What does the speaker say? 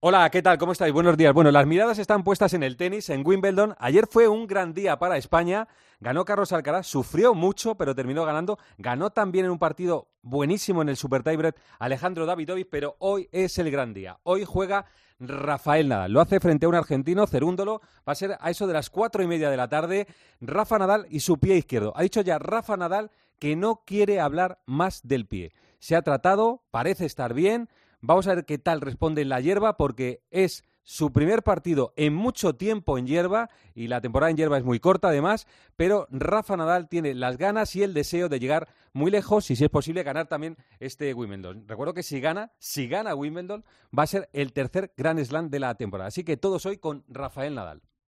Hola, ¿qué tal? ¿Cómo estáis? Buenos días. Bueno, las miradas están puestas en el tenis, en Wimbledon. Ayer fue un gran día para España. Ganó Carlos Alcaraz, sufrió mucho, pero terminó ganando. Ganó también en un partido buenísimo en el Super Tiebreak Alejandro Davidovich, pero hoy es el gran día. Hoy juega Rafael Nadal. Lo hace frente a un argentino, Cerúndolo. Va a ser a eso de las 4:30 de la tarde. Rafa Nadal y su pie izquierdo. Ha dicho ya Rafa Nadal que no quiere hablar más del pie. Se ha tratado, parece estar bien. Vamos a ver qué tal responde en la hierba, porque es su primer partido en mucho tiempo en hierba, y la temporada en hierba es muy corta además, pero Rafa Nadal tiene las ganas y el deseo de llegar muy lejos y, si es posible, ganar también este Wimbledon. Recuerdo que si gana Wimbledon, va a ser el tercer Grand Slam de la temporada. Así que todos hoy con Rafael Nadal.